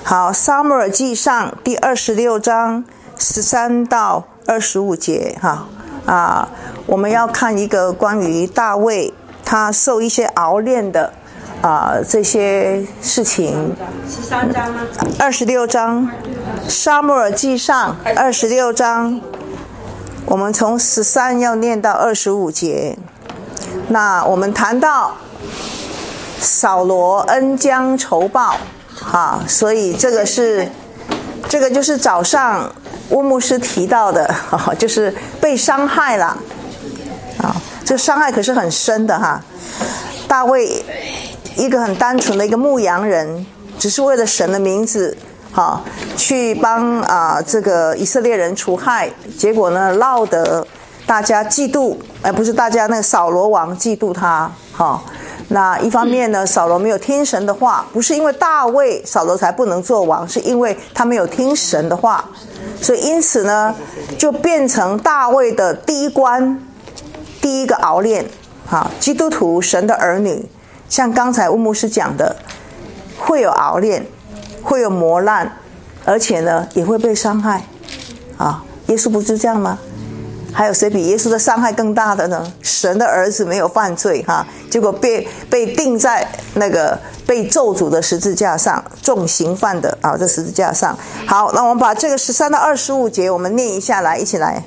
好，撒母耳记上第26章13到25节我们要看一个关于大卫他受一些熬炼的这些事情。 13章吗 ？26章，撒母耳记上26章，我们从13要念到25节。那我们谈到扫罗恩将仇报所以这个就是早上温牧师提到的就是被伤害了这个伤害可是很深的大卫一个很单纯的一个牧羊人，只是为了神的名字去帮这个以色列人除害，结果呢闹得大家嫉妒，不是大家，那个扫罗王嫉妒他那一方面呢，扫罗没有听神的话，不是因为大卫扫罗才不能做王，是因为他没有听神的话，所以因此呢就变成大卫的第一关，第一个熬炼基督徒神的儿女，像刚才乌牧师讲的，会有熬炼，会有磨难，而且呢也会被伤害耶稣不是这样吗？还有谁比耶稣的伤害更大的呢？神的儿子没有犯罪结果被钉在那个被咒诅的十字架上，重刑犯的这十字架上。好，那我们把这个13到25节我们念一下来，一起来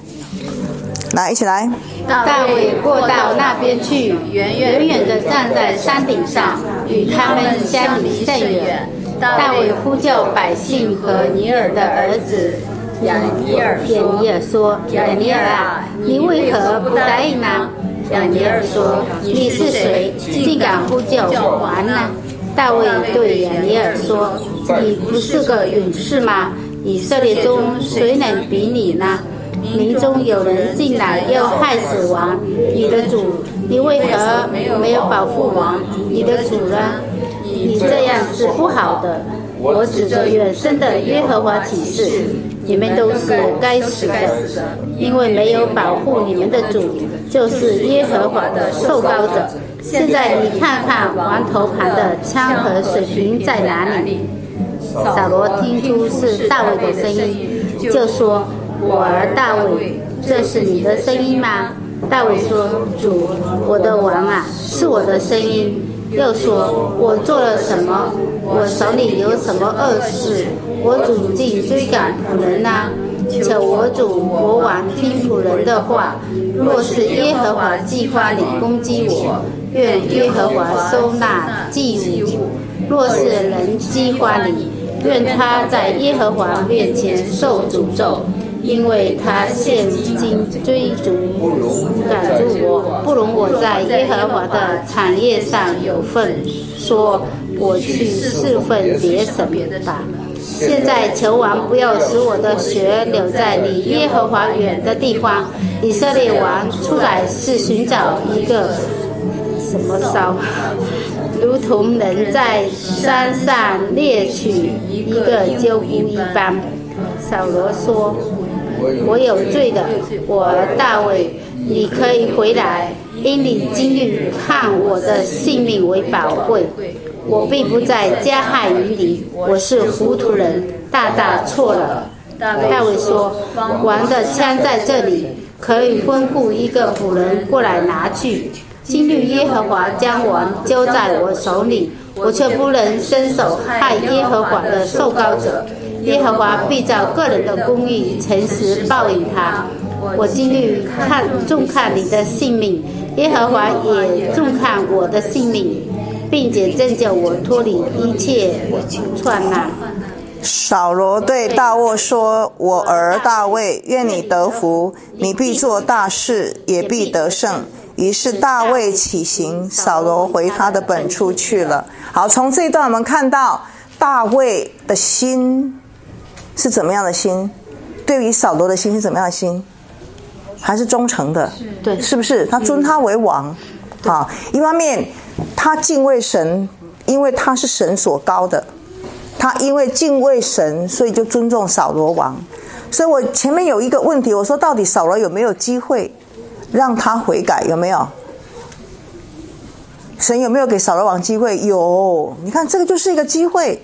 大卫过到那边去，远远地站在山顶上，与他们相离甚远。大卫呼叫百姓和尼尔的儿子亚尼尔说：亚尼尔啊，你为何不答应呢？亚尼尔说：你是谁，竟敢呼叫我王呢？大卫对亚尼尔说：你不是个勇士吗？以色列中谁能比你呢？民中有人进来要害死王，你的主，你为何没有保护王，你的主呢？你这样是不好的。我指着远生的耶和华起誓，你们都是该死的，因为没有保护你们的主，就是耶和华的受膏者。现在你看看王头旁的枪和水瓶在哪里？扫罗听出是大卫的声音，就说：我儿大卫，这是你的声音吗？大卫说：主，我的王啊，是我的声音。又说：我做了什么？我手里有什么恶事？我主竟追赶仆人呢？求我主国王听仆人的话。若是耶和华计划你攻击我，愿耶和华收纳祭物；若是人计划你，愿他在耶和华面前受诅咒，因为他现今追逐赶住我，不容我在耶和华的产业上有份，说我去侍奉别神吧。现在求王不要使我的血流在离耶和华远的地方。以色列王出来是寻找一个什么烧，如同人在山上猎取一个鹫鸪一般。扫罗说：我有罪的，我儿大卫，你可以回来，因你今日看我的性命为宝贵，我并不再加害于你，我是糊涂人，大大错了。大卫说：王的枪在这里，可以吩咐一个仆人过来拿去。今日耶和华将王交在我手里，我却不能伸手害耶和华的受膏者。耶和华必照个人的公义诚实报应他。我今日重看你的性命，耶和华也重看我的性命，并且拯救我脱离一切患难。 扫罗对大卫说：我儿大卫，愿你得福，你必做大事，也必得胜。于是大卫起行，扫罗回他的本处去了。好，从这一段我们看到大卫的心是怎么样的心，对于扫罗的心是怎么样的心，还是忠诚的， 对， 是不是？他尊他为王一方面他敬畏神，因为他是神所膏的，他因为敬畏神，所以就尊重扫罗王。所以我前面有一个问题，我说到底扫罗有没有机会让他悔改？有没有？神有没有给扫罗王机会？有，你看这个就是一个机会。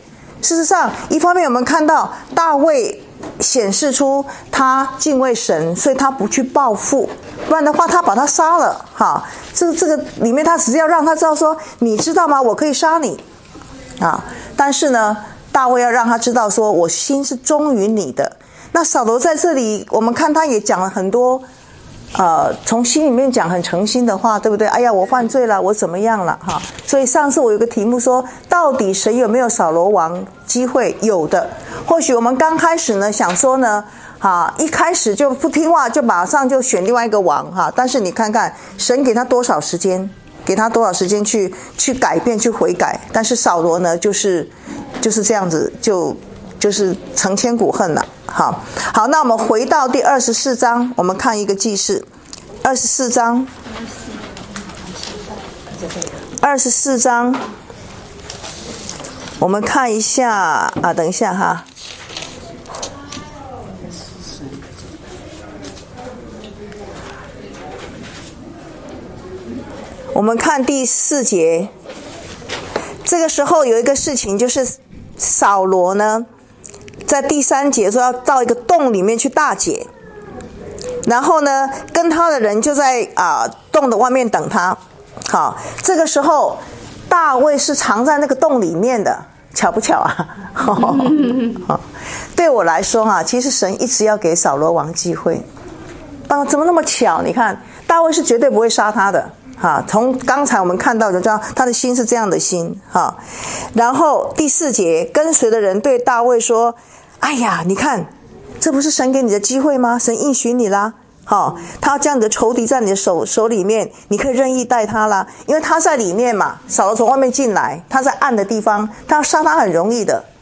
事实上，一方面我们看到大卫显示出他敬畏神，所以他不去报复，不然的话他把他杀了。哈，这个里面他只是要让他知道说，你知道吗？我可以杀你啊！但是呢，大卫要让他知道说，我心是忠于你的。那扫罗在这里，我们看他也讲了很多。从心里面讲很诚心的话，对不对？哎呀，我犯罪了，我怎么样了？哈，所以上次我有个题目说，到底神有没有扫罗王机会？有的。或许我们刚开始呢，想说呢，一开始就不听话，就马上就选另外一个王哈。但是你看看，神给他多少时间？给他多少时间去改变、去悔改？但是扫罗呢，就是这样子，就是成千古恨了。好，那我们回到第24章，我们看一个记事。24章，我们看一下等一下哈。我们看第4节，这个时候有一个事情，就是扫罗呢，在第3节说要到一个洞里面去大解，然后呢，跟他的人就在洞的外面等他。好，这个时候大卫是藏在那个洞里面的，巧不巧啊？对我来说其实神一直要给扫罗王机会。怎么那么巧？你看，大卫是绝对不会杀他的。从刚才我们看到就知道他的心是这样的心。然后第4节，跟随的人对大卫说：哎呀，你看，这不是神给你的机会吗？神应许你啦。他要将你的仇敌在你的手里面，你可以任意待他啦，因为他在里面嘛，扫罗从外面进来，他在暗的地方，他要杀他很容易的。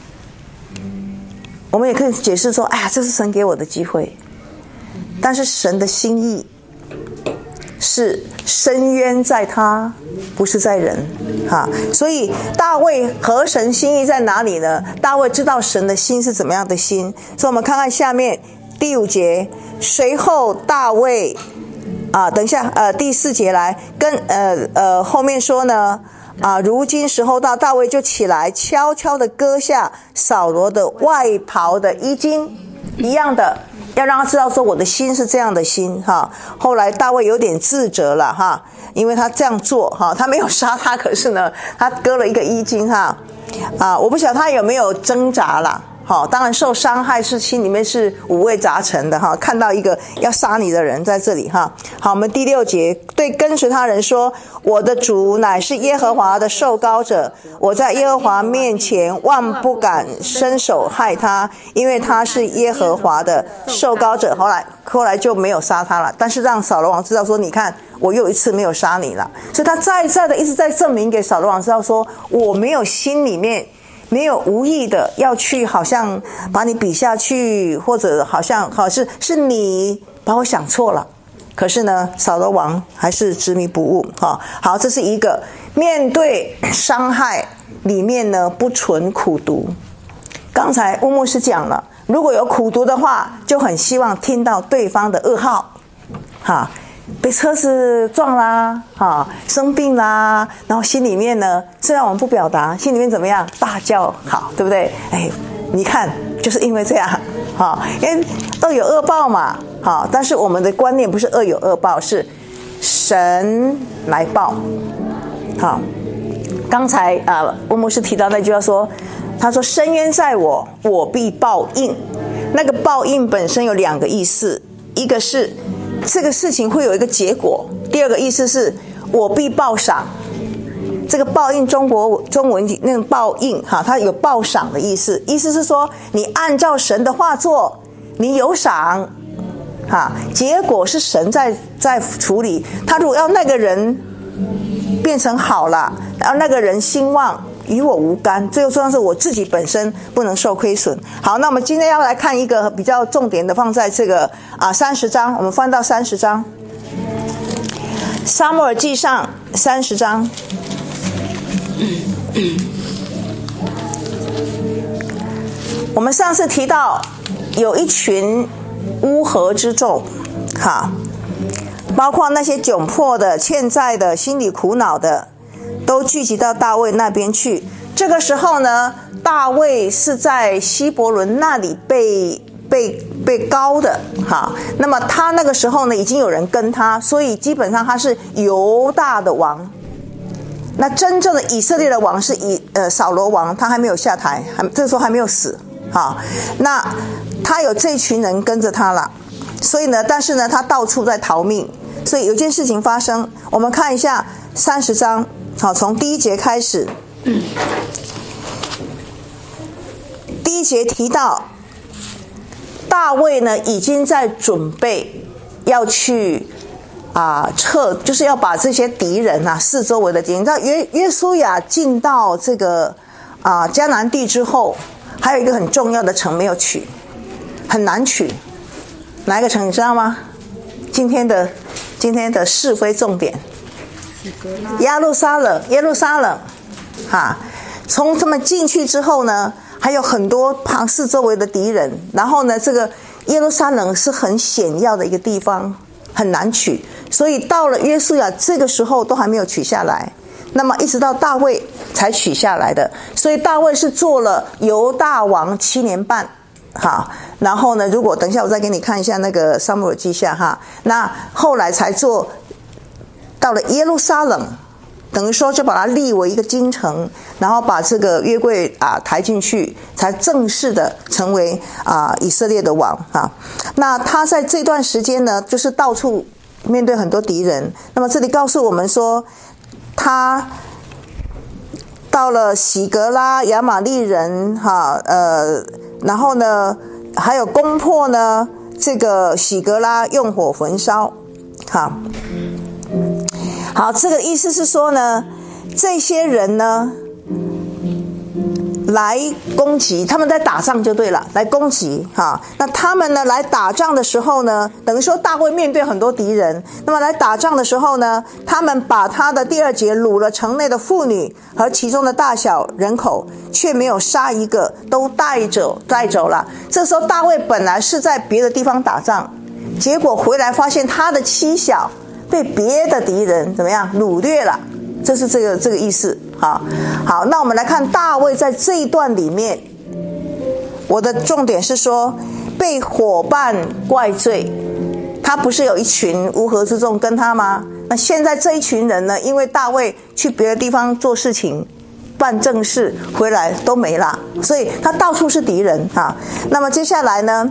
我们也可以解释说，哎呀，这是神给我的机会。但是神的心意是深渊在他，不是在人。所以大卫合神心意在哪里呢？大卫知道神的心是怎么样的心。所以我们看看下面第5节，随后大卫等一下第4节来跟后面说呢如今时候到，大卫就起来悄悄地割下扫罗的外袍的衣襟，一样的要让他知道说我的心是这样的心。后来大卫有点自责了因为他这样做他没有杀他，可是呢他割了一个衣襟我不晓得他有没有挣扎啦。当然受伤害是心里面是五味杂陈的看到一个要杀你的人在这里好，我们第6节，对跟随他人说：我的主乃是耶和华的受膏者，我在耶和华面前万不敢伸手害他，因为他是耶和华的受膏者。后来就没有杀他了，但是让扫罗王知道说，你看我又一次没有杀你了。所以他再的一直在证明给扫罗王知道说，我没有心里面没有无意的要去好像把你比下去，或者好像是你把我想错了。可是呢，扫罗王还是执迷不悟。好，这是一个面对伤害里面呢不存苦毒。刚才乌牧师讲了，如果有苦毒的话，就很希望听到对方的噩耗。被车子撞啦，生病啦，然后心里面呢，虽然我们不表达，心里面怎么样？大叫好，对不对？你看，就是因为这样，因为恶有恶报嘛，但是我们的观念不是恶有恶报，是神来报。刚才乌牧师提到那句话说，他说深渊在我，我必报应。那个报应本身有2个意思，一个是这个事情会有一个结果，第2个意思是我必报赏。这个报应中文那个报应它有报赏的意思，意思是说你按照神的话做，你有赏结果是神在处理。他如果要那个人变成好了，要那个人兴旺，与我无干，最后重要是我自己本身不能受亏损。好，那我们今天要来看一个比较重点的，放在这个30章，我们翻到30章，撒母耳记上30章。我们上次提到有一群乌合之众，包括那些窘迫的、欠债的、心里苦恼的，都聚集到大卫那边去， 这个时候呢，大卫是在希伯伦那里被膏的，好，那么他那个时候呢，已经有人跟他，所以基本上他是犹大的王。那真正的以色列的王是扫罗王，他还没有下台，这个时候还没有死，好，那他有这群人跟着他了，所以呢，但是呢，他到处在逃命，所以有件事情发生，我们看一下30章，好，从第1节开始。第1节提到大卫呢已经在准备要去就是要把这些敌人四周围的敌人，你知道约书亚进到这个迦南地之后，还有一个很重要的城没有取，很难取，哪一个城你知道吗？今天的是非重点，耶路撒冷从他们进去之后呢，还有很多旁四周围的敌人，然后呢，这个耶路撒冷是很险要的一个地方，很难取，所以到了约书亚这个时候都还没有取下来，那么一直到大卫才取下来的，所以大卫是做了犹大王7年半，好，然后呢，如果等一下我再给你看一下那个撒母耳记下哈，那后来才做到了耶路撒冷，等于说就把它立为一个京城，然后把这个约柜抬进去，才正式的成为以色列的王啊。那他在这段时间呢，就是到处面对很多敌人。那么这里告诉我们说，他到了喜格拉亚玛利人然后呢还有攻破呢这个喜格拉，用火焚烧。好，这个意思是说呢，这些人呢来攻击，他们在打仗就对了，来攻击那他们呢来打仗的时候呢，等于说大卫面对很多敌人，那么来打仗的时候呢，他们把他的第2节掳了城内的妇女和其中的大小人口，却没有杀一个，都带走了。这时候大卫本来是在别的地方打仗，结果回来发现他的妻小被别的敌人怎么样掳掠了，这是这个意思。好，那我们来看大卫在这一段里面，我的重点是说被伙伴怪罪，他不是有一群乌合之众跟他吗？那现在这一群人呢，因为大卫去别的地方做事情办正事回来都没了，所以他到处是敌人那么接下来呢，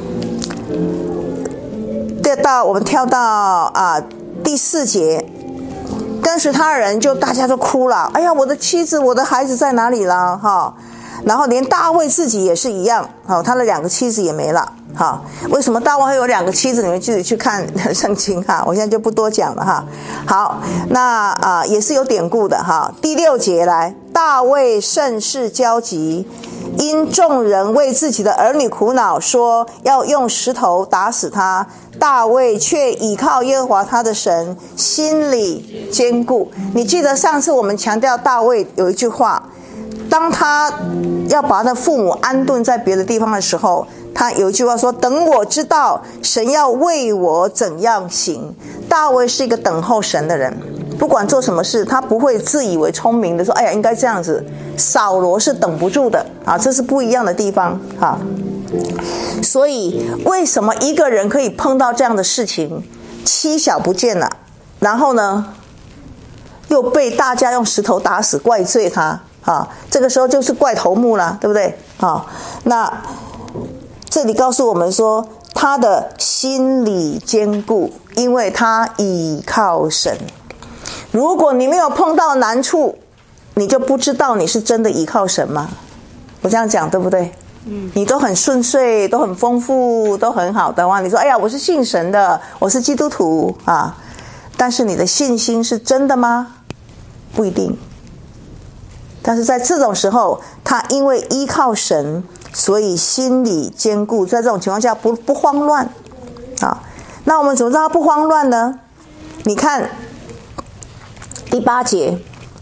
我们跳到第4节，跟随他的人就大家都哭了，哎呀，我的妻子我的孩子在哪里了然后连大卫自己也是一样他的2个妻子也没了为什么大卫会有2个妻子？你们自己去看圣经我现在就不多讲了好，那也是有典故的第6节来，大卫甚是焦急，因众人为自己的儿女苦恼，说要用石头打死他。大卫却倚靠耶和华他的神，心里坚固。你记得上次我们强调大卫有一句话，当他要把他的父母安顿在别的地方的时候，他有一句话说，等我知道神要为我怎样行。大卫是一个等候神的人，不管做什么事，他不会自以为聪明的说，哎呀应该这样子。扫罗是等不住的这是不一样的地方所以为什么一个人可以碰到这样的事情，妻小不见了，然后呢又被大家用石头打死，怪罪他这个时候就是怪头目了，对不对那这里告诉我们说，他的心里坚固，因为他倚靠神。如果你没有碰到难处，你就不知道你是真的倚靠神吗？我这样讲对不对？你都很顺遂，都很丰富，都很好的话，你说哎呀我是信神的，我是基督徒但是你的信心是真的吗？不一定。但是在这种时候，他因为依靠神，所以心里坚固，在这种情况下不慌乱那我们怎么知道他不慌乱呢？你看第8节，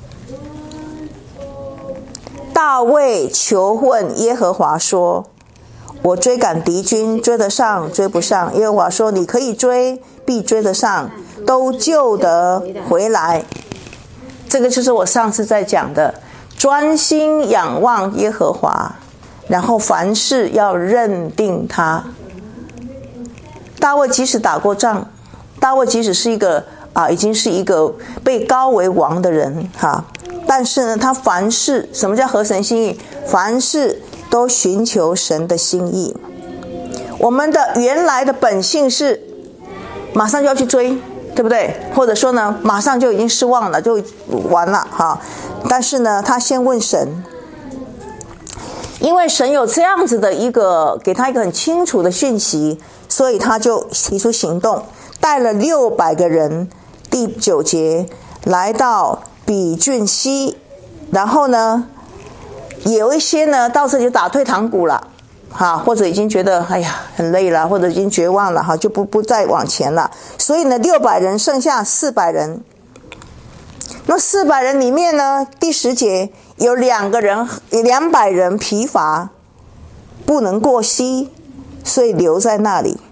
大卫求问耶和华说，我追赶敌军，追得上追不上？耶和华说，你可以追，必追得上，都救得回来。这个就是我上次在讲的， 专心仰望耶和华，然后凡事要认定他。大卫即使打过仗，大卫即使是一个已经是一个被膏为王的人但是呢，他凡事，什么叫合神心意？凡事都寻求神的心意。我们的原来的本性是马上就要去追，对不对？或者说呢，马上就已经失望了，就完了但是呢，他先问神，因为神有这样子的一个给他一个很清楚的讯息，所以他就提出行动，带了600个人，第9节来到比郡西，然后呢，有一些呢到这里就打退堂鼓了或者已经觉得很累了，或者已经绝望了就不再往前了。所以呢，600人剩下400人。那400人里面呢，第10节有200人疲乏，不能过溪，所以留在那里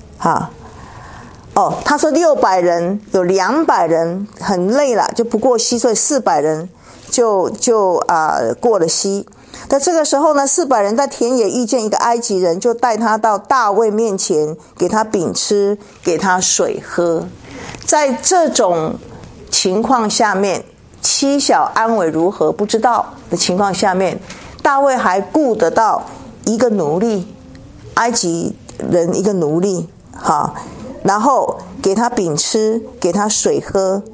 他说600人有200人很累了，就不过溪，所以400人就过了溪。在这个时候呢，400人在田野遇见一个埃及人，就带他到大卫面前，给他饼吃，给他水喝。在这种情况下面，妻小安危如何不知道的情况下面，大卫还顾得到一个奴隶，埃及人一个奴隶然后给他饼吃，给他水喝，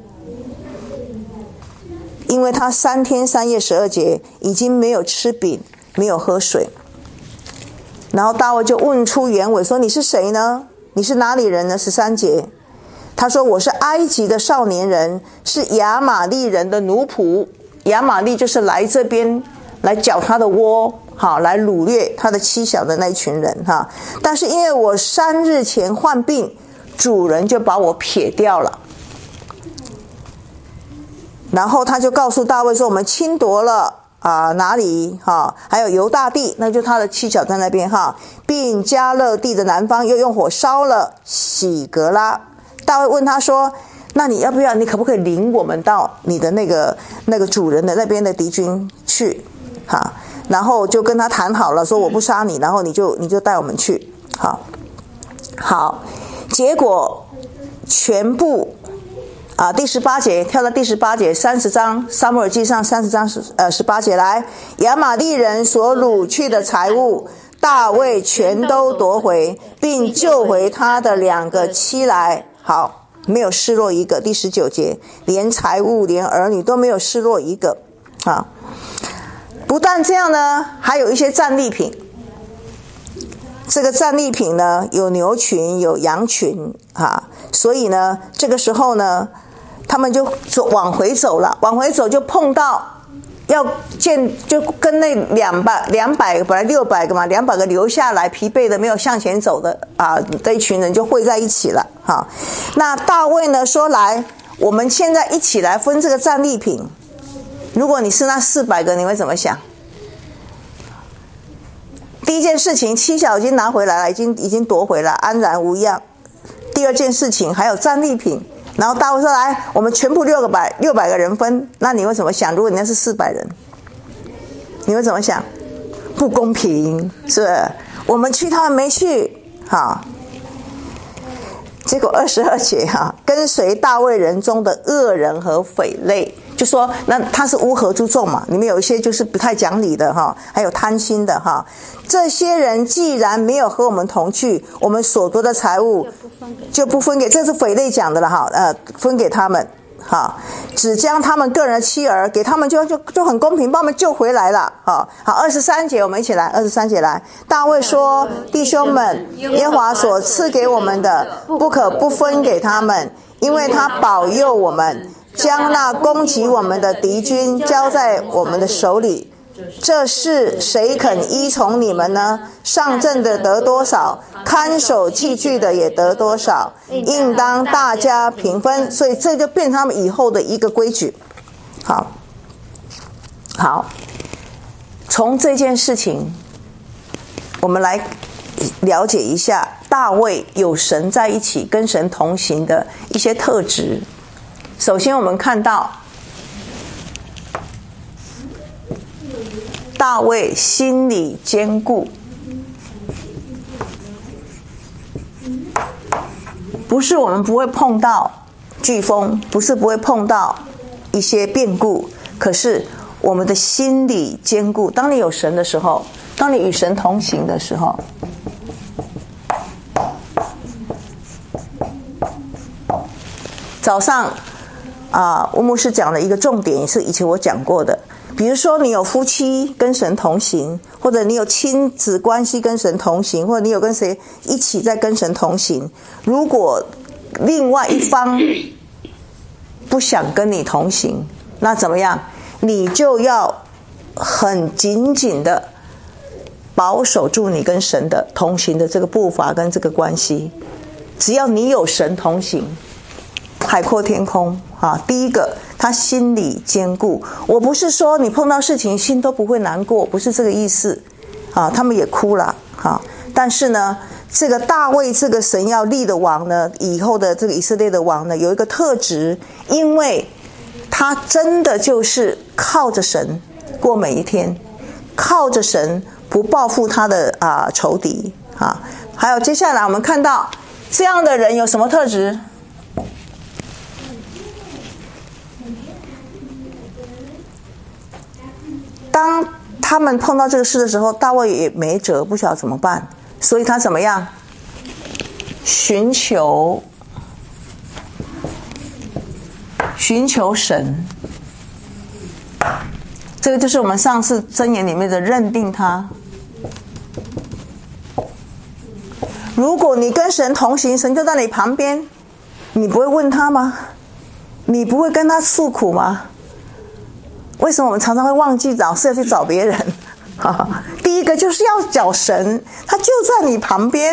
因为他3天3夜12节已经没有吃饼，没有喝水。然后大卫就问出原委，说你是谁呢？你是哪里人呢？13节他说我是埃及的少年人，是亚玛利人的奴仆。亚玛利就是来这边来搅他的窝来掳掠他的妻小的那一群人但是因为我3日前患病，主人就把我撇掉了。然后他就告诉大卫说，我们侵夺了哪里还有犹大地，那就他的妻小在那边并加勒地的南方，又用火烧了喜格拉。大卫问他说，那你要不要，你可不可以领我们到你的那个主人的那边的敌军去然后就跟他谈好了，说我不杀你，然后你就带我们去。好，结果全部第18节，跳到第18节，30章撒母耳记上30章18节来，亚玛利人所掳去的财物，大卫全都夺回，并救回他的2个妻来。好，没有失落一个。第19节，连财物连儿女都没有失落一个不但这样呢，还有一些战利品。这个战利品呢，有牛群有羊群所以呢这个时候呢，他们就往回走了，往回走就碰到要见，就跟那200本来600个嘛，200个留下来疲惫的没有向前走的这一群人就汇在一起了那大卫呢说，来，我们现在一起来分这个战利品。如果你是那400个，你会怎么想？第一件事情，妻小已经拿回来了，已经夺回了，安然无恙。第二件事情还有战利品，然后大卫说，来，我们全部600个人分。那你会怎么想？如果你那是400人，你会怎么想？不公平，是不是？我们去，他们没去结果22节跟随大卫人中的恶人和匪类，就说那他是乌合诸众嘛，里面有一些就是不太讲理的还有贪心的这些人既然没有和我们同去，我们所夺的财物就不分给，这是匪类讲的了分给他们只将他们个人的妻儿给他们，就很公平，把我们救回来了好，23节我们一起来，23节来。大卫说，弟兄们，耶和华所赐给我们的，不可不分给他们，因为他保佑我们，将那攻击我们的敌军交在我们的手里。这事谁肯依从你们呢？上阵的得多少，看守器具的也得多少，应当大家平分。所以这就变成他们以后的一个规矩。好，从这件事情我们来了解一下大卫有神在一起，跟神同行的一些特质。首先我们看到大卫心里坚固，不是我们不会碰到飓风，不是不会碰到一些变故，可是我们的心里坚固。当你有神的时候，当你与神同行的时候，早上吴牧师讲了一个重点，也是以前我讲过的。比如说你有夫妻跟神同行，或者你有亲子关系跟神同行，或者你有跟谁一起在跟神同行，如果另外一方不想跟你同行，那怎么样？你就要很紧紧的保守住你跟神的同行的这个步伐跟这个关系。只要你有神同行，海阔天空啊！第一个，他心里坚固。我不是说你碰到事情心都不会难过，不是这个意思啊。他们也哭了啊，但是呢，这个大卫这个神要立的王呢，以后的这个以色列的王呢，有一个特质，因为他真的就是靠着神过每一天，靠着神不报复他的仇敌啊。还有接下来我们看到这样的人有什么特质？当他们碰到这个事的时候，大卫也没辙，不晓得怎么办，所以他怎么样？寻求神。这个就是我们上次箴言里面的认定他。如果你跟神同行，神就在你旁边，你不会问他吗？你不会跟他诉苦吗？为什么我们常常会忘记找事要去找别人？第一个就是要找神，他就在你旁边。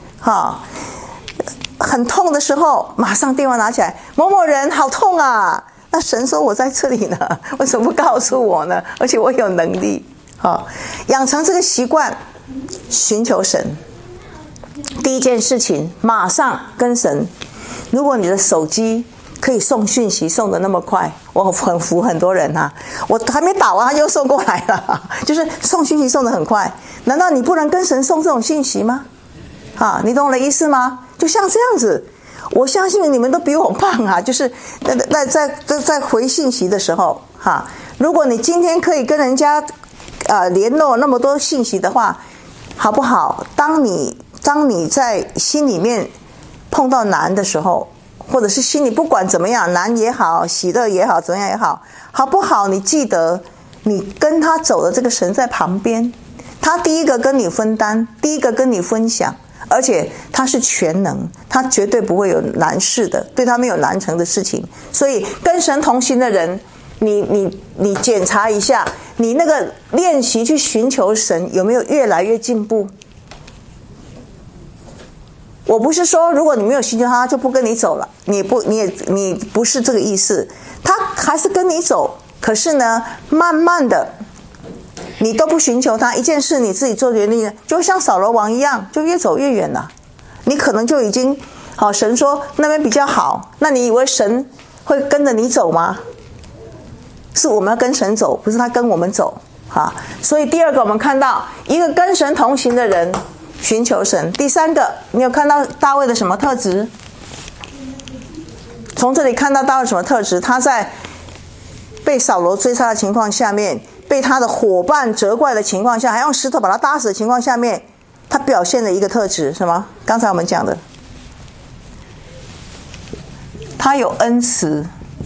很痛的时候，马上电话拿起来，某某人好痛啊！那神说我在这里呢，为什么不告诉我呢？而且我有能力。养成这个习惯，寻求神。第一件事情，马上跟神。如果你的手机可以送讯息送得那么快，我很服很多人啊！我还没打完他就送过来了，就是送讯息送得很快。难道你不能跟神送这种讯息吗？你懂我的意思吗？就像这样子，我相信你们都比我棒啊！就是在回信息的时候，如果你今天可以跟人家联络那么多信息的话，好不好？当你在心里面碰到难的时候，或者是心里不管怎么样，难也好，喜乐也好，怎么样也好，好不好？你记得你跟他走的这个神在旁边，他第一个跟你分担，第一个跟你分享，而且他是全能，他绝对不会有难事的，对他没有难成的事情。所以跟神同行的人，你检查一下，你那个练习去寻求神有没有越来越进步？我不是说如果你没有寻求他就不跟你走了，你不是这个意思，他还是跟你走，可是呢，慢慢的你都不寻求他，一件事你自己做决定，就像扫罗王一样，就越走越远了。你可能就已经神说那边比较好，那你以为神会跟着你走吗？是我们要跟神走，不是他跟我们走。所以第二个我们看到一个跟神同行的人寻求神。第三个，你有看到大卫的什么特质？从这里看到大卫什么特质？他在被扫罗追杀的情况下面，被他的伙伴责怪的情况下，还用石头把他打死的情况下面，他表现了一个特质，什么？刚才我们讲的，他有恩慈。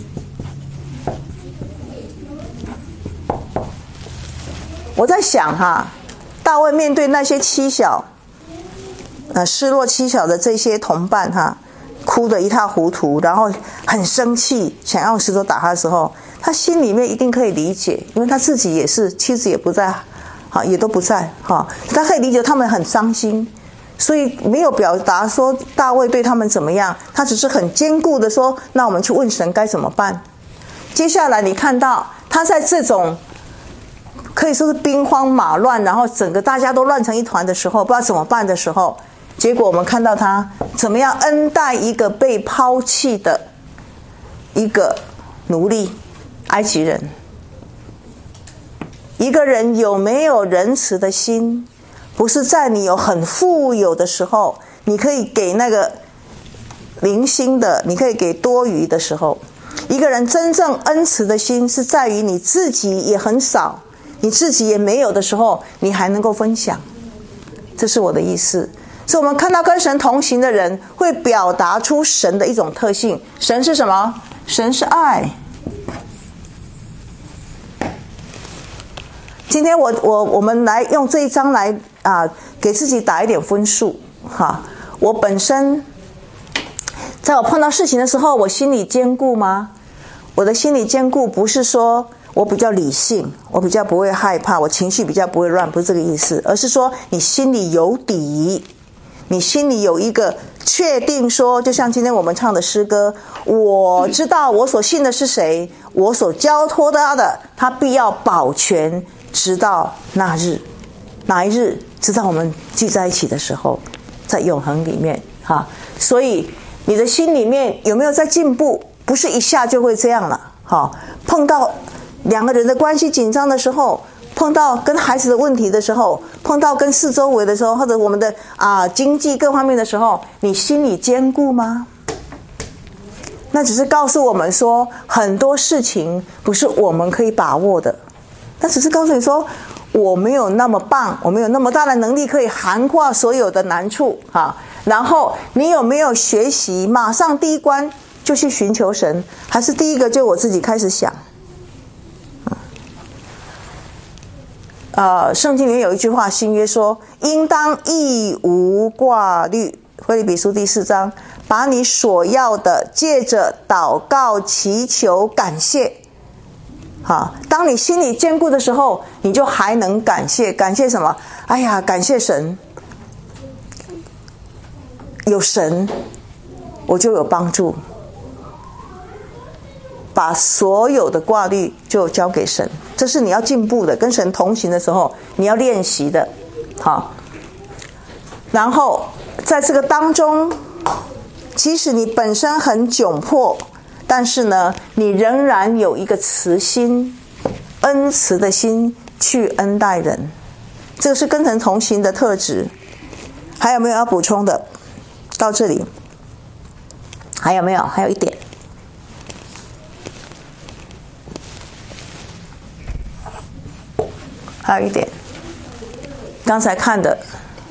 我在想大卫面对那些妻小失落妻小的这些同伴哭得一塌糊涂，然后很生气，想要用石头打他的时候，他心里面一定可以理解，因为他自己也是，妻子也不在也都不在他可以理解他们很伤心，所以没有表达说大卫对他们怎么样，他只是很坚固的说，那我们去问神该怎么办。接下来你看到他在这种可以说是兵荒马乱，然后整个大家都乱成一团的时候，不知道怎么办的时候，结果我们看到他怎么样恩待一个被抛弃的一个奴隶埃及人， 一个人有没有仁慈的心，不是在你有很富有的时候，你可以给那个零星的，你可以给多余的时候。一个人真正恩慈的心，是在于你自己也很少，你自己也没有的时候，你还能够分享。这是我的意思。所以我们看到跟神同行的人，会表达出神的一种特性。神是什么？神是爱。今天我们来用这一章来给自己打一点分数哈。我本身在我碰到事情的时候，我心里坚固吗？我的心理坚固不是说我比较理性，我比较不会害怕，我情绪比较不会乱，不是这个意思，而是说你心里有底，你心里有一个确定说，就像今天我们唱的诗歌，我知道我所信的是谁，我所交托他的，他必要保全直到那日，哪一日？直到我们聚在一起的时候，在永恒里面哈。所以你的心里面有没有在进步？不是一下就会这样了哈。碰到两个人的关系紧张的时候，碰到跟孩子的问题的时候，碰到跟四周围的时候，或者我们的经济各方面的时候，你心里坚固吗？那只是告诉我们说，很多事情不是我们可以把握的。那只是告诉你说，我没有那么棒，我没有那么大的能力可以涵盖所有的难处哈。然后你有没有学习马上第一关就去寻求神，还是第一个就我自己开始想？圣经里面有一句话，新约说应当一无挂虑，腓立比书第4章，把你所要的借着祷告祈求感谢。好，当你心里坚固的时候，你就还能感谢。感谢什么？哎呀，感谢神，有神我就有帮助，把所有的挂虑就交给神。这是你要进步的，跟神同行的时候你要练习的。好，然后在这个当中，即使你本身很窘迫，但是呢，你仍然有一个慈心，恩慈的心去恩待人，这个是跟神同行的特质。还有没有要补充的？到这里还有没有？还有一点，还有一点，刚才看的，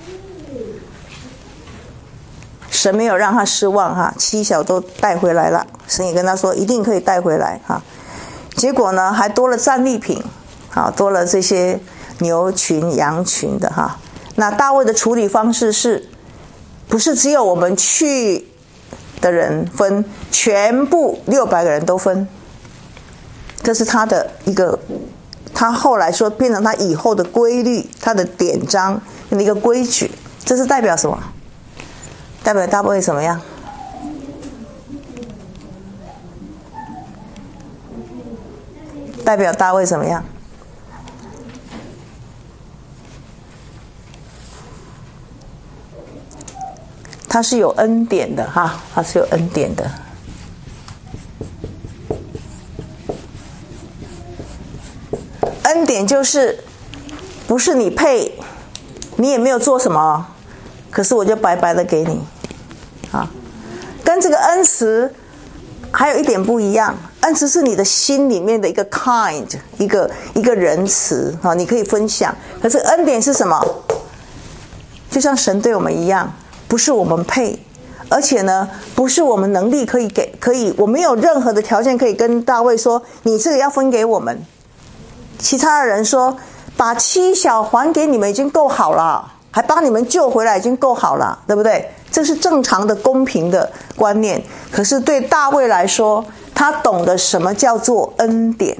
神没有让他失望哈，7小都带回来了，神也跟他说一定可以带回来哈。结果呢，还多了战利品，好，多了这些牛群、羊群的哈。那大卫的处理方式是，不是只有我们去的人分，全部600个人都分，这是他的一个，他后来说变成他以后的规律，他的典章的一个规矩。这是代表什么？代表大卫怎么样？代表大卫怎么样？他是有恩典的哈，他是有恩典的。恩典就是不是你配，你也没有做什么，可是我就白白的给你啊。跟这个恩慈还有一点不一样，恩慈是你的心里面的一个 kind， 一个仁慈啊，你可以分享。可是恩典是什么？就像神对我们一样，不是我们配，而且呢，不是我们能力可以给，我没有任何的条件可以跟大卫说，你这个要分给我们。其他的人说，把7小还给你们已经够好了，还帮你们救回来已经够好了，对不对？这是正常的公平的观念。可是对大卫来说，他懂得什么叫做恩典，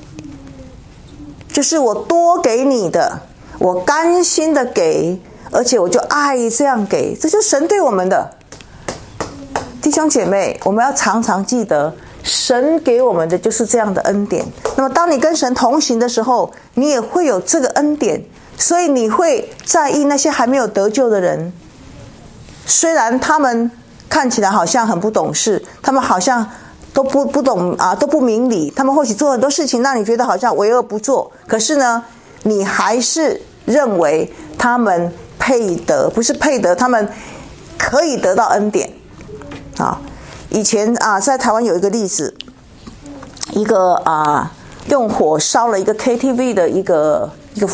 就是我多给你的，我甘心的给，而且我就爱这样给，这就是神对我们的。弟兄姐妹，我们要常常记得，神给我们的就是这样的恩典。那么当你跟神同行的时候，你也会有这个恩典，所以你会在意那些还没有得救的人。虽然他们看起来好像很不懂事，他们好像都不懂啊，都不明理，他们或许做很多事情让你觉得好像为恶不作，可是呢， 你还是认为他们配得，不是配得，他们可以得到恩典啊。以前在台湾有一个例子，一个用火烧了一个 KTV 的一个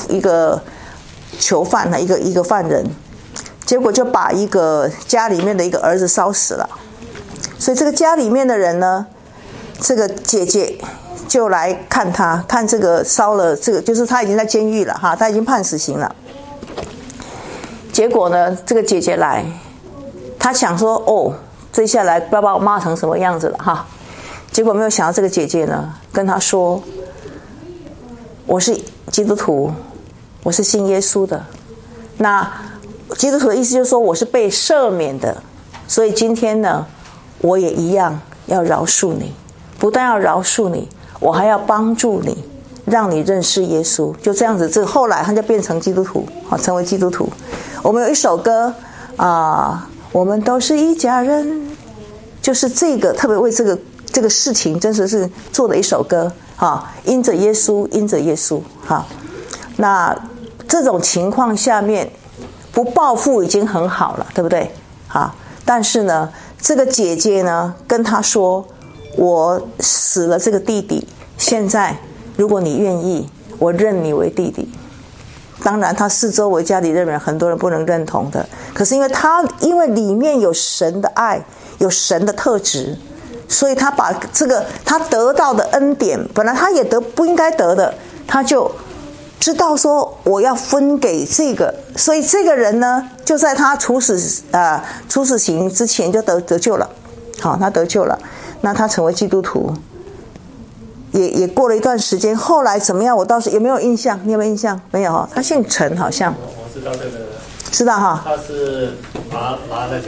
囚犯，一个犯人，结果就把一个家里面的一个儿子烧死了。所以这个家里面的人呢，这个姐姐就来看他，看这个烧了这个，就是他已经在监狱了哈，他已经判死刑了。结果呢，这个姐姐来，她想说接下来不要把我骂成什么样子了哈。结果没有想到这个姐姐呢，跟他说，我是基督徒，我是信耶稣的。那基督徒的意思就是说我是被赦免的，所以今天呢，我也一样要饶恕你，不但要饶恕你，我还要帮助你，让你认识耶稣。就这样子，这后来他就变成基督徒，成为基督徒。我们有一首歌我们都是一家人，就是这个特别为这个事情真的是做的一首歌因着耶稣，因着耶稣那这种情况下面不报复已经很好了，对不对但是呢，这个姐姐呢跟他说，我死了这个弟弟，现在如果你愿意，我认你为弟弟。当然他四周围家里的人很多人不能认同的，可是因为里面有神的爱，有神的特质，所以他把这个他得到的恩典，本来他也不应该得的，他就知道说我要分给这个，所以这个人呢就在他处死刑之前就得救了。他得救了，那他成为基督徒。也过了一段时间，后来怎么样？我倒是有没有印象？你有没有印象？没有他姓陈好像。 我知道这个。 知道哈。 他是拿那个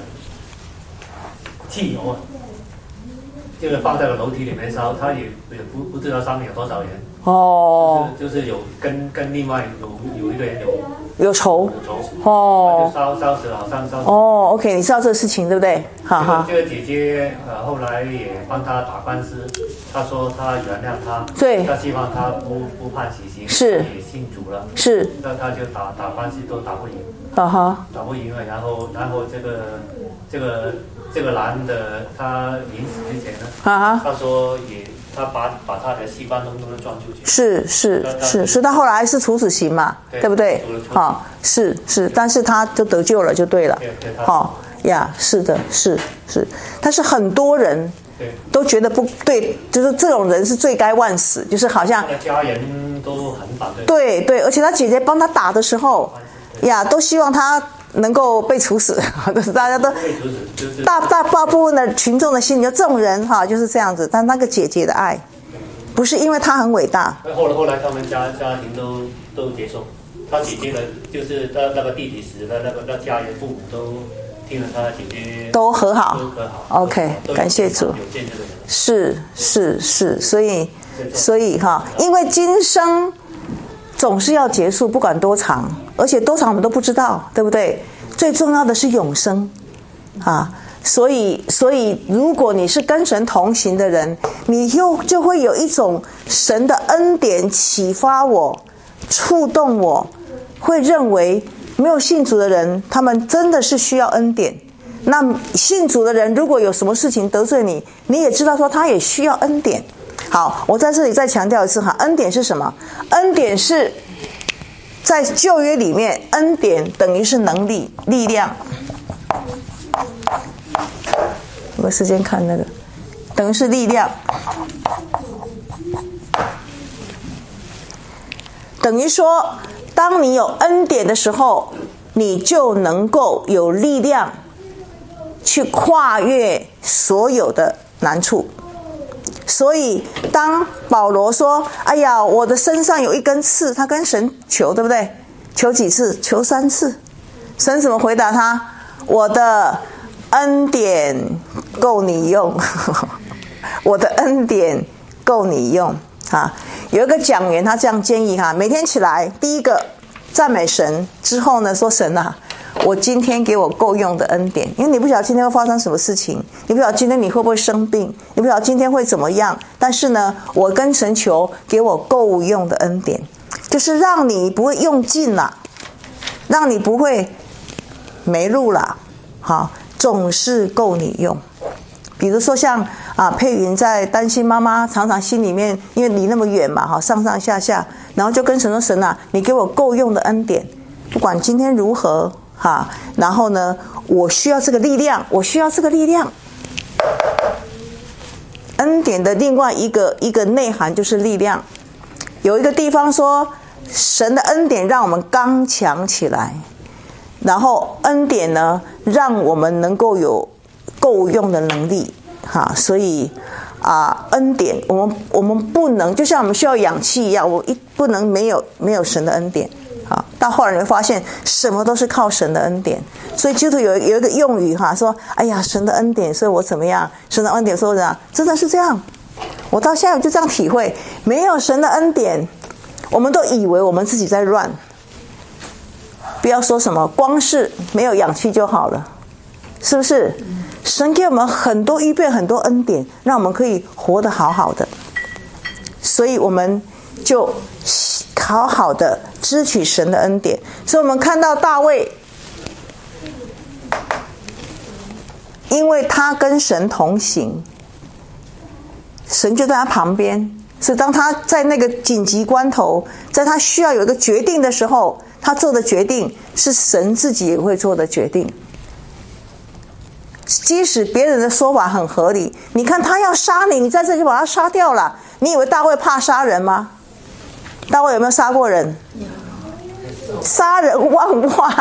汽油就是放在了楼梯里面烧，他也不知道上面有多少人。就是有跟另外有一个人有仇。就烧死了，好像烧死了。 OK， 你知道这个事情对不对？ 这个姐姐后来也帮他打官司，他说他原谅他， 对， 他希望他不判死刑， 是也信主了， 是， 那他就打官司都打不赢，打不赢了，然后这个男的他临死之前呢，他说他把他的器官都撞出去， 是，他后来是处死刑嘛，对不对？是，但是他就得救了，就对了，是的，是，但是很多人都觉得不对，就是这种人是罪该万死，就是好像他的家人都很反对， 对，而且他姐姐帮他打的时候，都希望他能够被处死，大家都大部分的群众的心里，就这种人就是这样子。但那个姐姐的爱，不是因为她很伟大。 后来他们家庭都接受，他姐姐的，就是那个弟弟死的那家人父母都听了他姐姐都和好。OK， 感谢主。 有见这个人。 是，所以因为今生总是要结束，不管多长，而且多长我们都不知道，对不对？最重要的是永生所以如果你是跟神同行的人，你就会有一种神的恩典启发我，触动我，会认为没有信主的人，他们真的是需要恩典。那信主的人如果有什么事情得罪你，你也知道说他也需要恩典。好，我在这里再强调一次恩典是什么？恩典是在旧约里面，恩典等于是能力、力量。有没有时间看那个？等于是力量，等于说，当你有恩典的时候，你就能够有力量去跨越所有的难处。所以当保罗说哎呀我的身上有一根刺，他跟神求，对不对？求几次？求3次。神怎么回答他？我的恩典够你用我的恩典够你用有一个讲员他这样建议每天起来第一个赞美神，之后呢说神我今天给我够用的恩典，因为你不晓得今天会发生什么事情，你不晓得今天你会不会生病，你不晓得今天会怎么样，但是呢我跟神求给我够用的恩典。 就是让你不会用尽了，让你不会没路了，好，总是够你用。比如说像佩云在担心妈妈，常常心里面因为离那么远嘛，上上下下，然后就跟神说：神啊，你给我够用的恩典，不管今天如何然后呢，我需要这个力量，我需要这个力量。恩典的另外一个内涵就是力量。有一个地方说，神的恩典让我们刚强起来，然后恩典呢，让我们能够有够用的能力。所以恩典我们不能就像我们需要氧气一样，我不能没有神的恩典。到后来你会发现什么都是靠神的恩典。所以基督徒有一个用语说，哎呀，神的恩典所以我怎么样，神的恩典所以我怎么样，真的是这样。我到现在就这样体会，没有神的恩典，我们都以为我们自己在乱。不要说什么光是没有氧气就好了，是不是？神给我们很多预备，很多恩典，让我们可以活得好好的。所以我们就好好的支取神的恩典。所以我们看到大卫，因为他跟神同行，神就在他旁边，所以当他在那个紧急关头，在他需要有一个决定的时候，他做的决定是神自己也会做的决定。即使别人的说法很合理，你看他要杀你，你在这里就把他杀掉了，你以为大卫怕杀人吗？大卫有没有杀过人？杀人万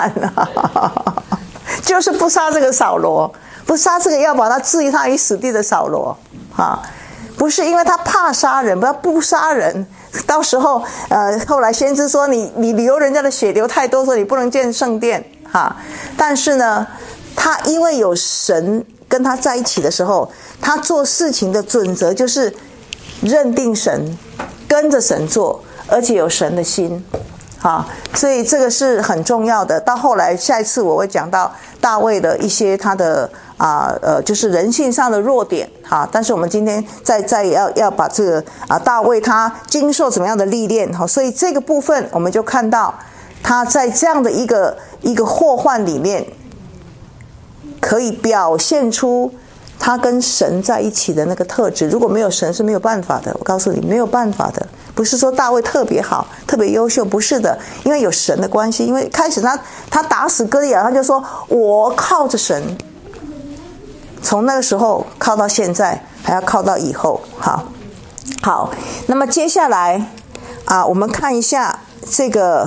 就是不杀这个扫罗，不杀这个要把他置他于死地的扫罗不是因为他怕杀人，不杀人，到时候后来先知说你流人家的血流太多，说你不能进圣殿但是呢，他因为有神跟他在一起的时候，他做事情的准则就是认定神，跟着神做，而且有神的心所以这个是很重要的。到后来下一次我会讲到大卫的一些他的就是人性上的弱点但是我们今天再要把这个大卫他经受怎么样的历练所以这个部分我们就看到他在这样的一个祸患里面，可以表现出他跟神在一起的那个特质。如果没有神是没有办法的，我告诉你没有办法的。不是说大卫特别好特别优秀，不是的，因为有神的关系。因为开始他打死歌利亚，他就说我靠着神，从那个时候靠到现在，还要靠到以后。好，那么接下来我们看一下这个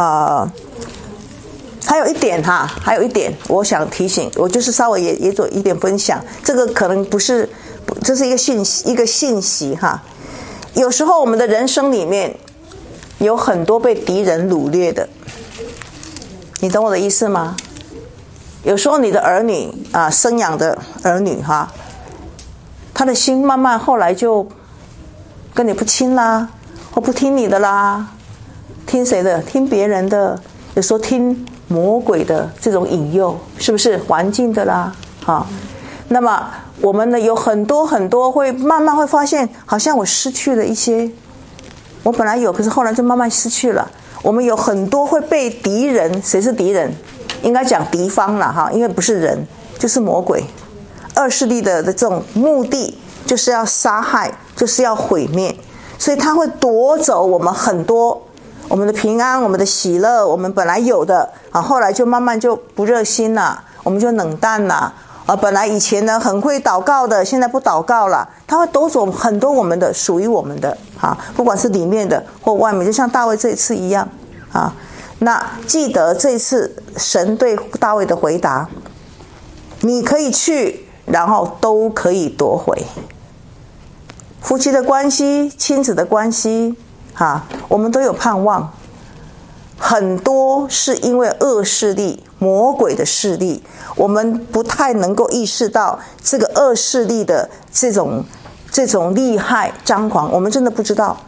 还有一点我想提醒，我就是稍微也做一点分享。这个可能不是，这是一个信息有时候我们的人生里面有很多被敌人掳掠的，你懂我的意思吗？有时候你的儿女生养的儿女他的心慢慢后来就跟你不亲啦，或不听你的啦，听谁的？听别人的，有时候听魔鬼的这种引诱，是不是环境的啦那么我们呢有很多会慢慢会发现，好像我失去了一些，我本来有，可是后来就慢慢失去了。我们有很多会被敌人，谁是敌人？应该讲敌方了因为不是人，就是魔鬼。恶势力的这种目的就是要杀害，就是要毁灭，所以他会夺走我们很多，我们的平安，我们的喜乐，我们本来有的后来就慢慢就不热心了，我们就冷淡了。本来以前呢很会祷告的，现在不祷告了，他会夺走很多我们的属于我们的不管是里面的或外面，就像大卫这一次一样那记得这一次神对大卫的回答，你可以去，然后都可以夺回。夫妻的关系，亲子的关系我们都有盼望。很多是因为恶势力，魔鬼的势力，我们不太能够意识到这个恶势力的这种厉害张狂，我们真的不知道。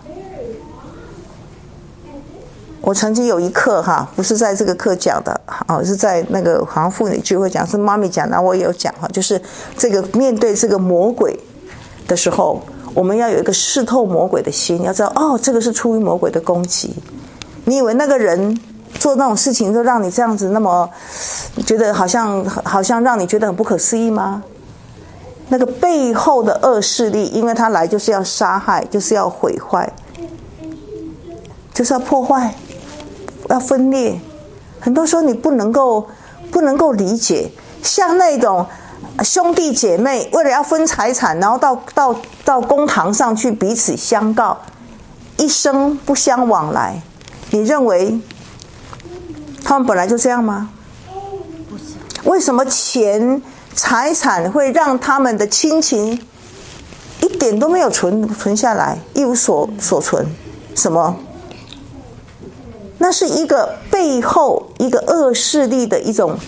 我曾经有一课不是在这个课讲的是在那个好像妇女聚会讲，是妈咪讲的，我也有讲就是这个面对这个魔鬼的时候，我们要有一个视透魔鬼的心，要知道这个是出于魔鬼的攻击。 你以为那个人做那种事情就让你这样子那么觉得好像让你觉得很不可思议吗？那个背后的恶势力，因为他来就是要杀害，就是要毁坏，就是要破坏，要分裂。很多时候你不能够理解，像那种兄弟姐妹为了要分财产，然后到公堂上去彼此相告，一生不相往来。你认为他们本来就这样吗？为什么钱财产会让他们的亲情一点都没有存下来，一无所存？什么？那是一个背后一个恶势力的一种，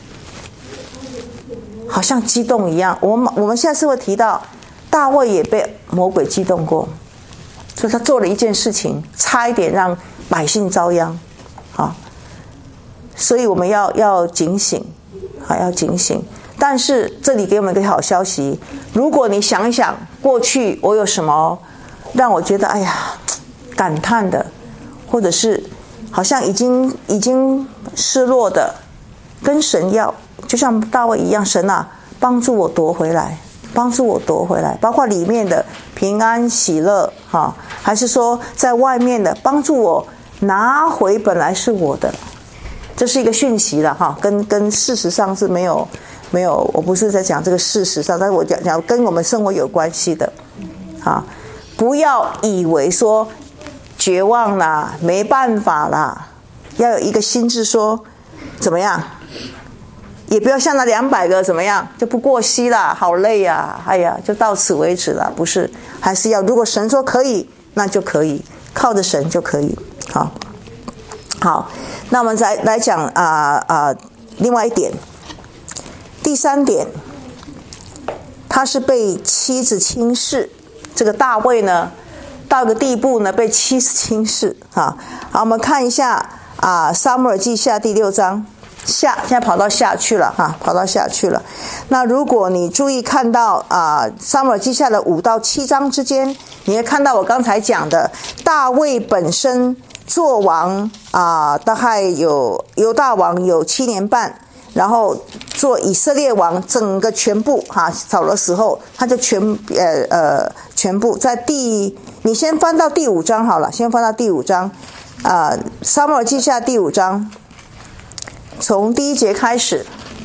好像激动一样。我们下次会提到大卫也被魔鬼激动过，所以他做了一件事情，差一点让百姓遭殃啊！所以我们要警醒，要警醒。但是这里给我们一个好消息，如果你想一想过去我有什么让我觉得哎呀感叹的，或者是好像已经失落的，跟神要就像大卫一样，神啊，帮助我夺回来，帮助我夺回来，包括里面的平安喜乐还是说在外面的帮助我拿回本来是我的。这是一个讯息了跟事实上是没有，我不是在讲这个事实上，但是我讲跟我们生活有关系的不要以为说绝望啦，没办法啦，要有一个心智说怎么样，也不要像那200个怎么样就不过膝啦，好累啊，哎呀就到此为止了，不是，还是要如果神说可以，那就可以，靠着神就可以。好，那我们再来讲另外一点，第3点，他是被妻子轻视。这个大卫呢，到一个地步呢，被妻子轻视好，我们看一下撒母耳记下第6章现在跑到下去了跑到下去了。那如果你注意看到撒母耳记下的5到7章之间，你会看到我刚才讲的大卫本身做王大概犹大王有7年半，然后做以色列王整个全部扫罗死后他就全部在你先翻到第5章好了，先翻到第5章撒母耳记下第5章从第1节开始。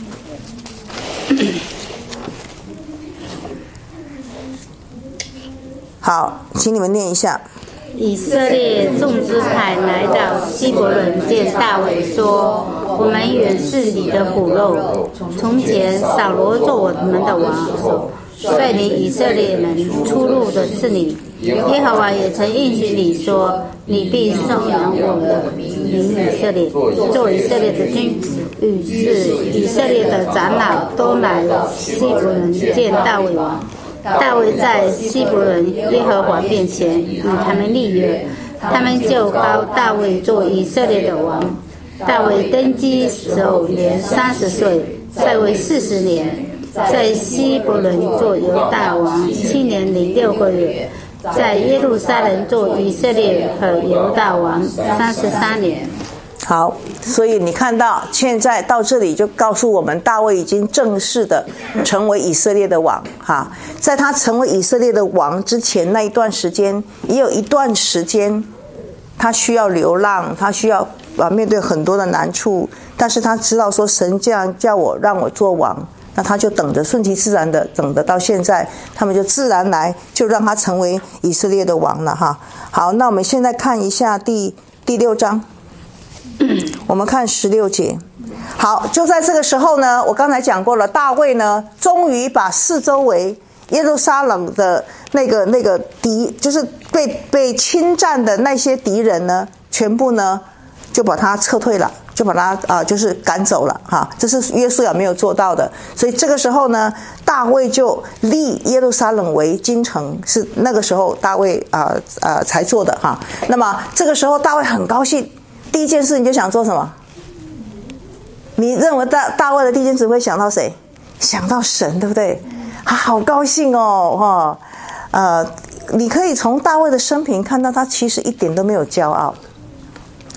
好，请你们念一下。 以色列众支派来到希伯伦见大卫说，我们原是你的骨肉，从前扫罗做我们的王，率领以色列人出入的是你。耶和华也曾应许你说，你必颂扬我的名以色列，做以色列的君。于是以色列的长老都来希伯伦见大卫王。大卫在希伯伦耶和华面前与他们立约，他们就膏大卫做以色列的王。大卫登基时候年30岁，在位40年，在希伯伦做犹大王7年06个月，在耶路撒冷做以色列和犹大王33年。 好，所以你看到现在到这里就告诉我们，大卫已经正式的成为以色列的王在他成为以色列的王之前那一段时间，也有一段时间他需要流浪，他需要面对很多的难处，但是他知道说神这样叫我让我做王，那他就等着，顺其自然的等着到现在，他们就自然来就让他成为以色列的王了好，那我们现在看一下第6章，我们看16节。好，就在这个时候呢，我刚才讲过了，大卫呢终于把四周围耶路撒冷的那个敌，就是被侵占的那些敌人呢，全部呢就把他撤退了，就把他就是赶走了这是约书亚没有做到的。所以这个时候呢，大卫就立耶路撒冷为京城，是那个时候大卫才做的那么这个时候大卫很高兴，第一件事你就想做什么？你认为大卫的第一件事会想到谁？想到神，对不对？好高兴哦你可以从大卫的生平看到他其实一点都没有骄傲，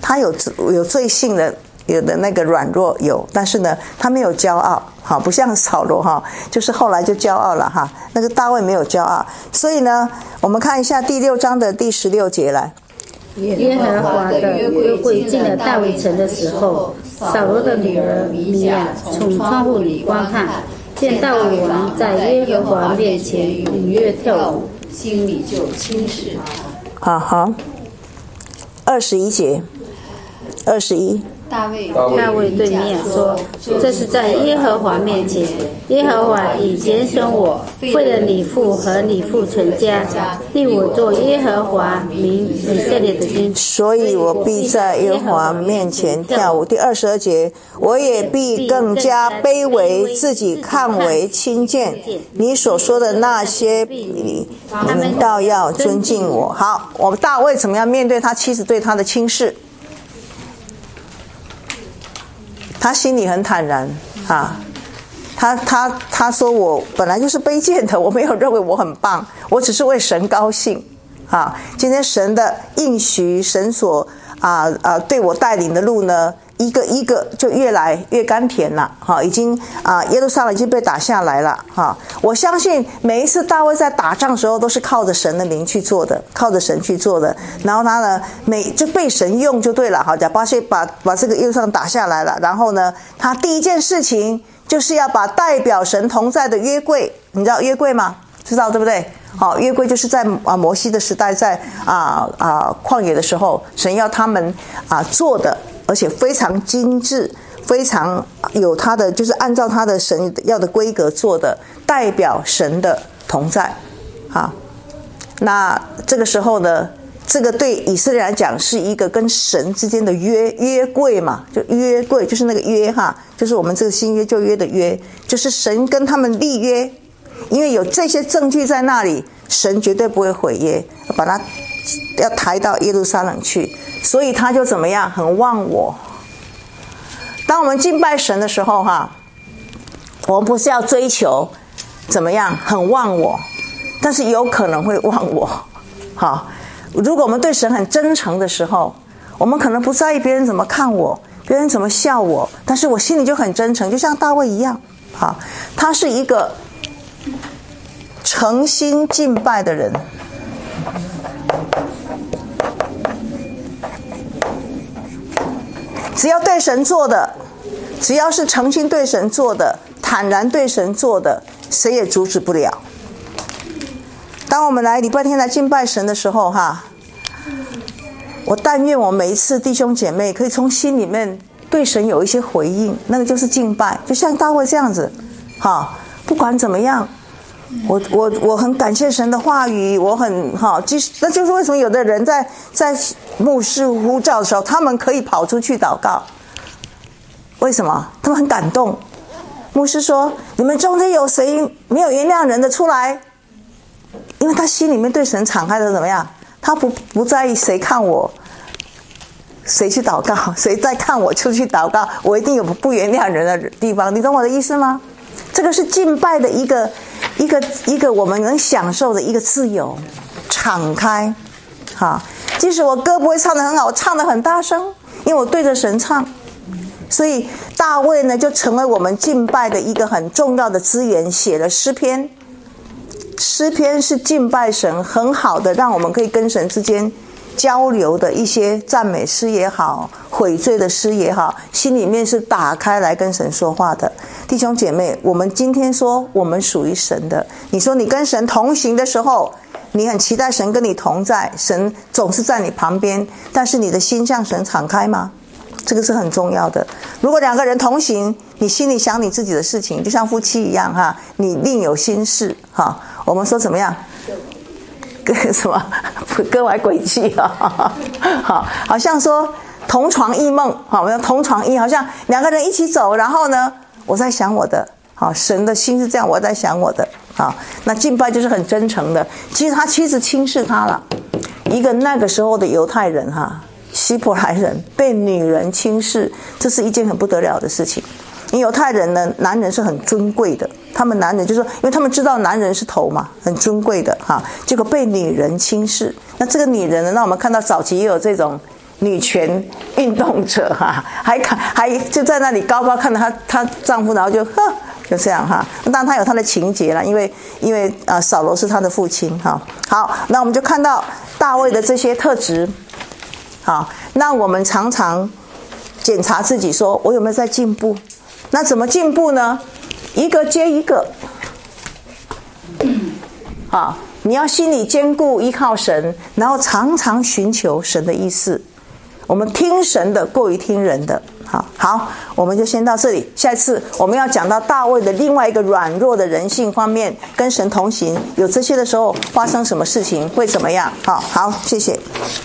他有罪性的，有的那个软弱有，但是呢，他没有骄傲，好，不像扫罗哈，就是后来就骄傲了哈。那个大卫没有骄傲，所以呢，我们看一下第6章的第16节来。 耶和华的约柜进了大卫城的时候，扫罗的女儿米亚从窗户里观看，见大卫王在耶和华面前踊跃跳舞，心里就轻视他。 好，21节，21。 大卫对米亚说：“这是在耶和华面前，耶和华已拣选我，为了你父和你父全家，立我做耶和华名以色列的君， 所以我必在耶和华面前跳舞。”第22节，我也必更加卑微，自己看为轻贱。你所说的那些，你们倒要尊敬我。好，我们大卫怎么样面对他妻子对他的轻视？他心里很坦然啊，他说我本来就是卑贱的，我没有认为我很棒，我只是为神高兴啊。今天神的应许，神所对我带领的路呢，一个一个就越来越甘甜了哈，已经耶路撒冷已经被打下来了哈。我相信每一次大卫在打仗的时候都是靠着神的名去做的，靠着神去做的。然后他呢就被神用就对了哈，把这个耶路撒冷打下来了。然后呢，他第一件事情就是要把代表神同在的约柜，你知道约柜吗？知道对不对？好，约柜就是在摩西的时代，在旷野的时候，神要他们做的，而且非常精致，非常有他的，就是按照他的神要的规格做的，代表神的同在。好，那这个时候呢，这个对以色列来讲是一个跟神之间的约柜嘛，就约柜就是那个约哈，就是我们这个新约旧约的约，就是神跟他们立约。因为有这些证据在那里，神绝对不会毁约，把他要抬到耶路撒冷去，所以他就怎么样，很忘我。当我们敬拜神的时候哈，我们不是要追求怎么样很忘我，但是有可能会忘我。好，如果我们对神很真诚的时候，我们可能不在意别人怎么看我，别人怎么笑我，但是我心里就很真诚，就像大卫一样。好，他是一个诚心敬拜的人。只要对神做的，只要是诚心对神做的，坦然对神做的，谁也阻止不了。当我们来礼拜天来敬拜神的时候哈，我但愿我每一次弟兄姐妹可以从心里面对神有一些回应，那个就是敬拜，就像大卫这样子哈，不管怎么样，我很感谢神的话语，我很哈，那就是为什么有的人在牧师呼召的时候，他们可以跑出去祷告，为什么？他们很感动。牧师说：“你们中间有谁没有原谅人的出来？”因为他心里面对神敞开的怎么样？他不在意谁看我，谁去祷告，谁在看我就去祷告，我一定有不原谅人的地方。你懂我的意思吗？这个是敬拜的一个我们能享受的一个自由，敞开。好，即使我歌不会唱得很好，我唱得很大声，因为我对着神唱。所以大卫呢，就成为我们敬拜的一个很重要的资源，写了诗篇。诗篇是敬拜神很好的，让我们可以跟神之间交流的一些赞美诗也好，悔罪的诗也好，心里面是打开来跟神说话的。弟兄姐妹，我们今天说我们属于神的，你说你跟神同行的时候，你很期待神跟你同在，神总是在你旁边，但是你的心向神敞开吗？这个是很重要的。如果两个人同行，你心里想你自己的事情，就像夫妻一样哈，你另有心事哈。我们说怎么样？什么各怀鬼气啊？好像说同床异梦，好，我们同床异，好像两个人一起走，然后呢，我在想我的，好，神的心是这样，我在想我的，好，那敬拜就是很真诚的。其实他妻子轻视他了，一个那个时候的犹太人哈，希伯来人被女人轻视，这是一件很不得了的事情。因为犹太人呢，男人是很尊贵的，他们男人就是说，因为他们知道男人是头嘛，很尊贵的哈，结果被女人轻视。那这个女人呢，让我们看到早期也有这种女权运动者哈，还就在那里高高看着她丈夫，然后就就这样哈。当然她有她的情节啦，因为扫罗是她的父亲哈。好，那我们就看到大卫的这些特质。好，那我们常常检查自己说，我有没有在进步？那怎么进步呢？一个接一个。好，你要心里坚固，依靠神，然后常常寻求神的意思。我们听神的过于听人的。好，我们就先到这里。下一次我们要讲到大卫的另外一个软弱的人性方面，跟神同行，有这些的时候发生什么事情，会怎么样？好，谢谢。